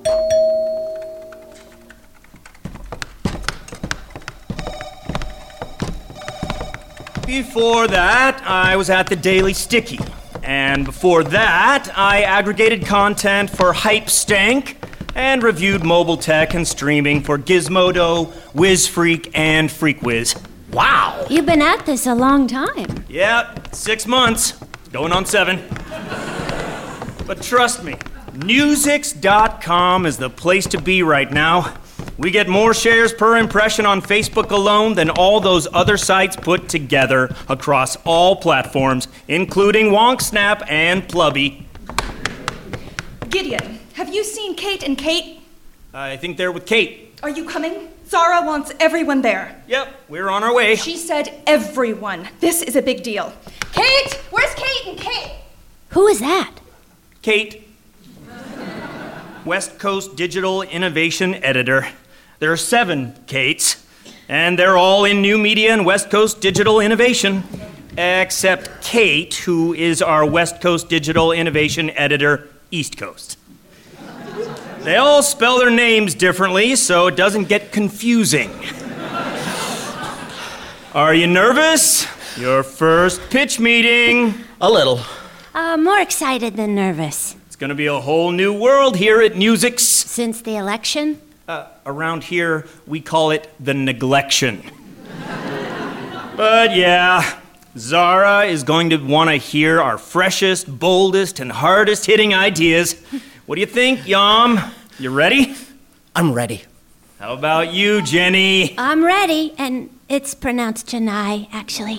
Before that, I was at the Daily Sticky. And before that, I aggregated content for Hypestank and reviewed mobile tech and streaming for Gizmodo, WizFreak, and FreakWiz. Wow! You've been at this a long time. Yeah, 6 months. Going on 7. But trust me, Newsix.com is the place to be right now. We get more shares per impression on Facebook alone than all those other sites put together across all platforms, including WonkSnap and Plubby. Gideon, have you seen Kate and Kate? I think they're with Kate. Are you coming? Zara wants everyone there. Yep, we're on our way. She said everyone. This is a big deal. Kate! Where's Kate and Kate? Who is that? Kate. West Coast Digital Innovation Editor. There are 7 Kates, and they're all in new media and West Coast Digital Innovation, except Kate, who is our West Coast Digital Innovation Editor, East Coast. They all spell their names differently, so it doesn't get confusing. Are you nervous? Your first pitch meeting. A little. More excited than nervous. It's gonna be a whole new world here at Newsix. Since the election? Around here, we call it the neglection. But yeah, Zara is going to want to hear our freshest, boldest, and hardest hitting ideas. What do you think, Yom? You ready? I'm ready. How about you, Jenny? I'm ready, and it's pronounced Janai, actually.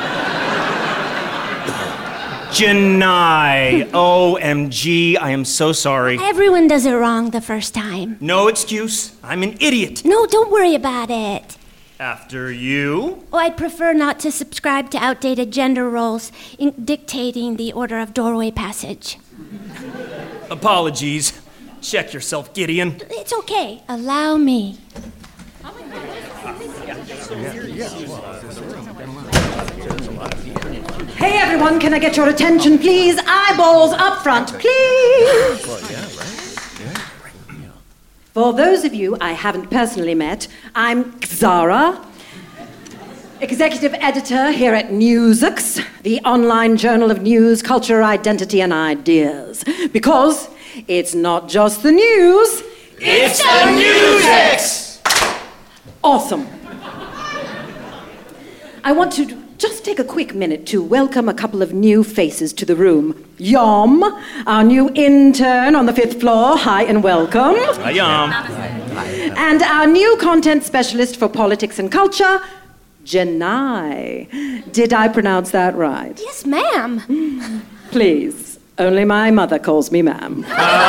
Janai. OMG, I am so sorry. Everyone does it wrong the first time. No excuse. I'm an idiot. No, don't worry about it. After you. Oh, I'd prefer not to subscribe to outdated gender roles dictating the order of doorway passage. Apologies. Check yourself, Gideon. It's okay. Allow me. Hey everyone, can I get your attention, please? Eyeballs up front, please! For those of you I haven't personally met, I'm Zara, executive editor here at Newsix, the online journal of news, culture, identity, and ideas. Because it's not just the news, it's the Newsix! Awesome. I want to just take a quick minute to welcome a couple of new faces to the room. Yom, our new intern on the 5th floor. Hi and welcome. Hi, Yom. And our new content specialist for politics and culture, Janai. Did I pronounce that right? Yes, ma'am. Please, only my mother calls me ma'am.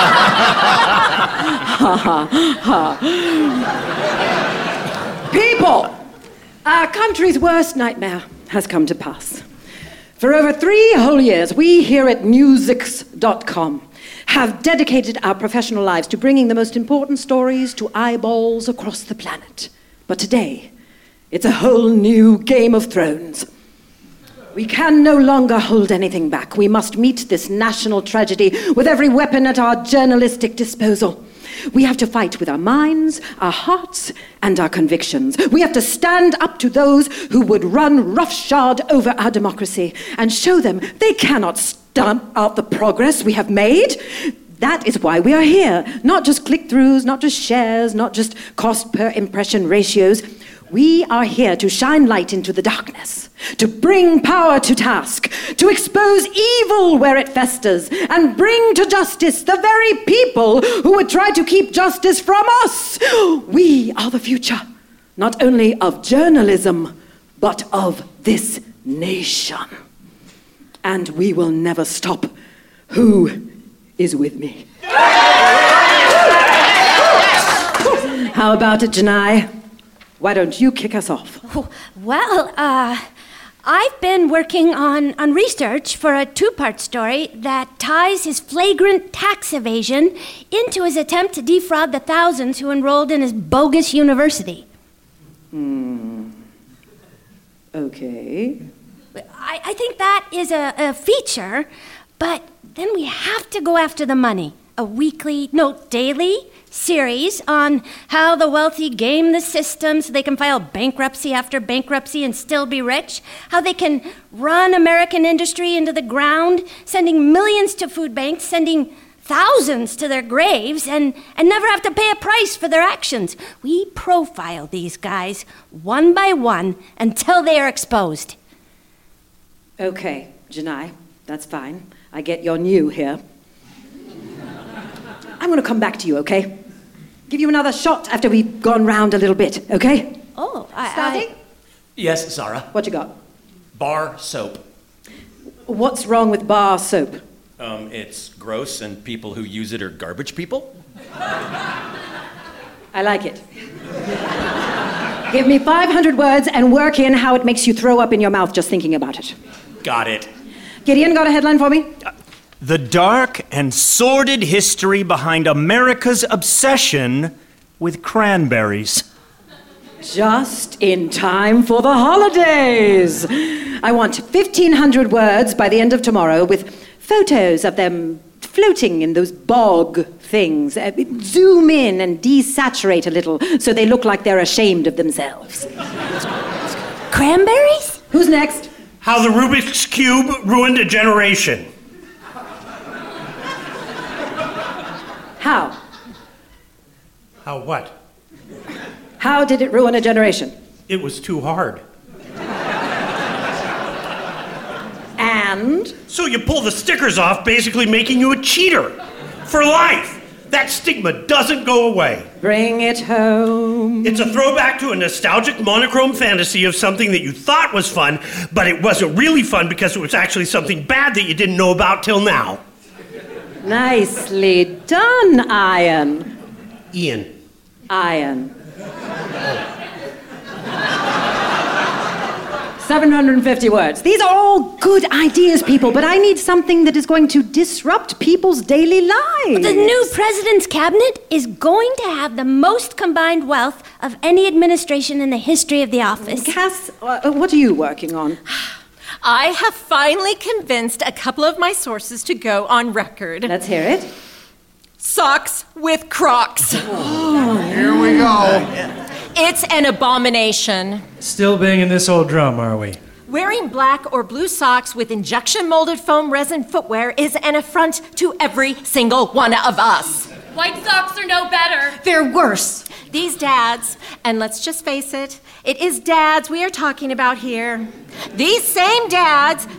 People, our country's worst nightmare has come to pass. For over 3 whole years, we here at Newsix.com have dedicated our professional lives to bringing the most important stories to eyeballs across the planet. But today, it's a whole new Game of Thrones. We can no longer hold anything back. We must meet this national tragedy with every weapon at our journalistic disposal. We have to fight with our minds, our hearts, and our convictions. We have to stand up to those who would run roughshod over our democracy and show them they cannot stamp out the progress we have made. That is why we are here. Not just click-throughs, not just shares, not just cost per impression ratios. We are here to shine light into the darkness, to bring power to task, to expose evil where it festers, and bring to justice the very people who would try to keep justice from us. We are the future, not only of journalism, but of this nation. And we will never stop. Who is with me? How about it, Janai? Why don't you kick us off? Well, I've been working on research for a 2-part story that ties his flagrant tax evasion into his attempt to defraud the thousands who enrolled in his bogus university. Okay. I think that is a feature, but then we have to go after the money. Daily series on how the wealthy game the system so they can file bankruptcy after bankruptcy and still be rich, how they can run American industry into the ground, sending millions to food banks, sending thousands to their graves, and never have to pay a price for their actions. We profile these guys one by one until they are exposed. Okay, Janai, that's fine. I get you're new here. I'm going to come back to you, okay? Give you another shot after we've gone round a little bit, okay? Oh, Starting? Yes, Zara. What you got? Bar soap. What's wrong with bar soap? It's gross and people who use it are garbage people. I like it. Give me 500 words and work in how it makes you throw up in your mouth just thinking about it. Got it. Gideon, got a headline for me? The dark and sordid history behind America's obsession with cranberries. Just in time for the holidays. I want 1,500 words by the end of tomorrow with photos of them floating in those bog things. Zoom in and desaturate a little so they look like they're ashamed of themselves. Cranberries? Who's next? How the Rubik's Cube ruined a generation. How? How what? How did it ruin a generation? It was too hard. And? So you pull the stickers off, basically making you a cheater. For life. That stigma doesn't go away. Bring it home. It's a throwback to a nostalgic monochrome fantasy of something that you thought was fun, but it wasn't really fun because it was actually something bad that you didn't know about till now. Nicely done, Ian. Ian. Ian. 750 words. These are all good ideas, people, but I need something that is going to disrupt people's daily lives. The new president's cabinet is going to have the most combined wealth of any administration in the history of the office. Cass, what are you working on? I have finally convinced a couple of my sources to go on record. Let's hear it. Socks with Crocs. Here we go. It's an abomination. Still banging this old drum, are we? Wearing black or blue socks with injection molded foam resin footwear is an affront to every single one of us. White socks are no better. They're worse. These dads, and let's just face it, it is dads we are talking about here. These same dads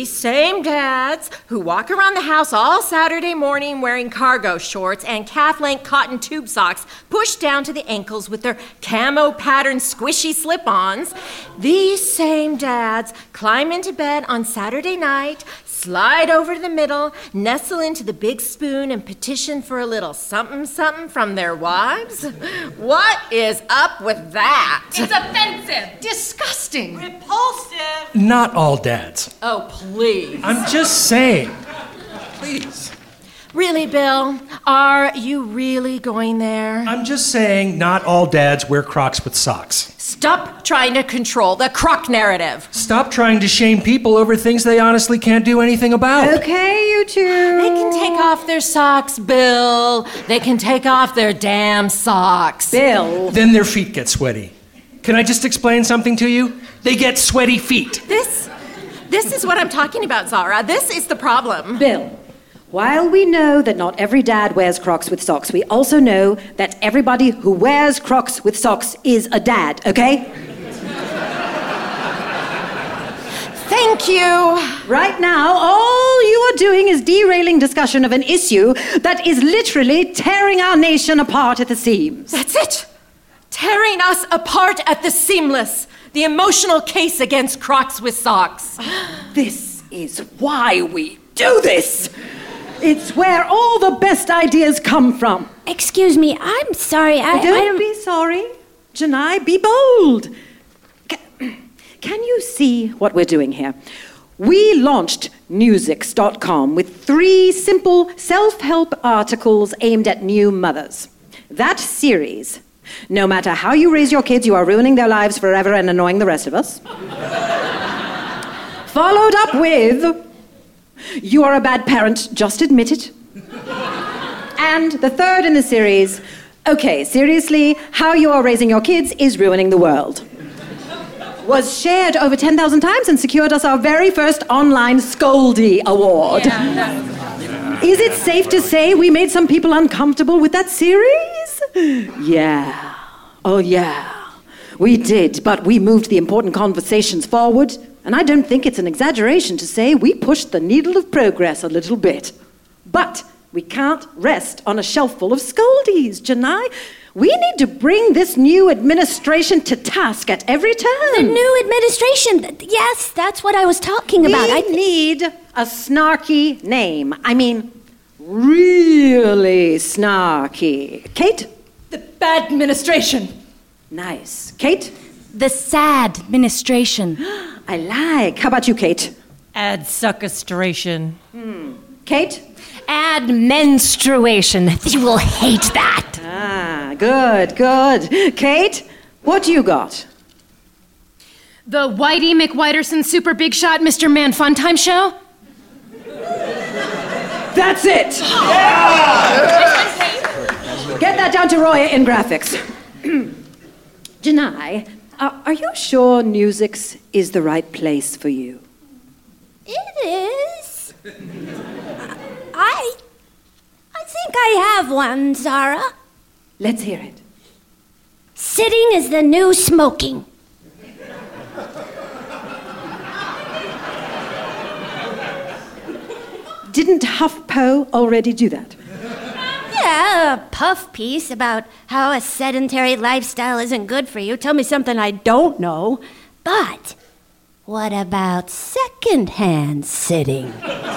who walk around the house all Saturday morning wearing cargo shorts and calf-length cotton tube socks pushed down to the ankles with their camo-patterned squishy slip-ons. These same dads climb into bed on Saturday night, slide over to the middle, nestle into the big spoon, and petition for a little something-something from their wives? What is up with that? It's offensive. Disgusting. Repulsive. Not all dads. Oh, please. I'm just saying. Please. Really, Bill? Are you really going there? I'm just saying not all dads wear Crocs with socks. Stop trying to control the Croc narrative. Stop trying to shame people over things they honestly can't do anything about. Okay, you two. They can take off their socks, Bill. They can take off their damn socks. Bill. Then their feet get sweaty. Can I just explain something to you? They get sweaty feet. This is what I'm talking about, Zara. This is the problem. Bill. While we know that not every dad wears Crocs with socks, we also know that everybody who wears Crocs with socks is a dad, okay? Thank you. Right now, all you are doing is derailing discussion of an issue that is literally tearing our nation apart at the seams. That's it. Tearing us apart at the seamless. The emotional case against Crocs with socks. This is why we do this. It's where all the best ideas come from. Excuse me, I'm sorry. Don't be sorry. Janai, be bold. Can you see what we're doing here? We launched Newsix.com with 3 simple self-help articles aimed at new mothers. That series, no matter how you raise your kids, you are ruining their lives forever and annoying the rest of us. Followed up with, you are a bad parent, just admit it. And the third in the series, Okay, seriously, how you are raising your kids is ruining the world. Was shared over 10,000 times and secured us our very first online Scoldy award. Is it safe to say we made some people uncomfortable with that series? Yeah. Oh, yeah. We did, but we moved the important conversations forward, and I don't think it's an exaggeration to say we pushed the needle of progress a little bit. But we can't rest on a shelf full of Scoldies, Janai. We need to bring this new administration to task at every turn. The new administration. Yes, that's what I was talking about. We need a snarky name. I mean, really snarky. Kate? The bad administration. Nice. Kate? The sad administration. I like. How about you, Kate? Ad suckastration. Kate? Add menstruation. You will hate that. Ah, good, good. Kate, what you got? The Whitey McWhiterson Super Big Shot Mr. Man Fun Time Show? That's it! Get that down to Roya in graphics. Janai, are you sure Newsix is the right place for you? It is. I think I have one, Zara. Let's hear it. Sitting is the new smoking. Didn't HuffPo already do that? Yeah, a puff piece about how a sedentary lifestyle isn't good for you. Tell me something I don't know. But what about secondhand sitting?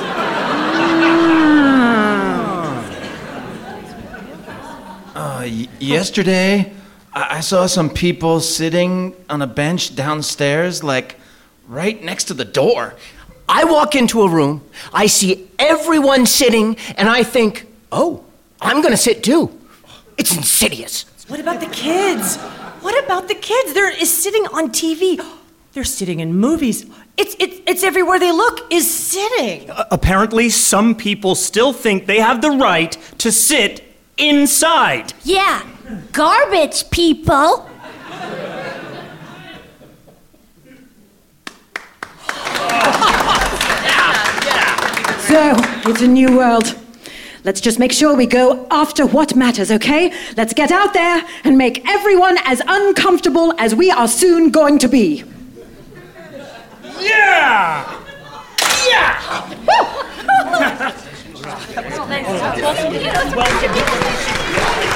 Yesterday, I saw some people sitting on a bench downstairs, like right next to the door. I walk into a room, I see everyone sitting, and I think, oh, I'm gonna sit too. It's insidious. What about the kids? What about the kids? They're sitting on TV. They're sitting in movies. It's everywhere they look is sitting. Apparently, some people still think they have the right to sit inside. Yeah, garbage people. So, it's a new world. Let's just make sure we go after what matters, okay? Let's get out there and make everyone as uncomfortable as we are soon going to be. Yeah! Yeah!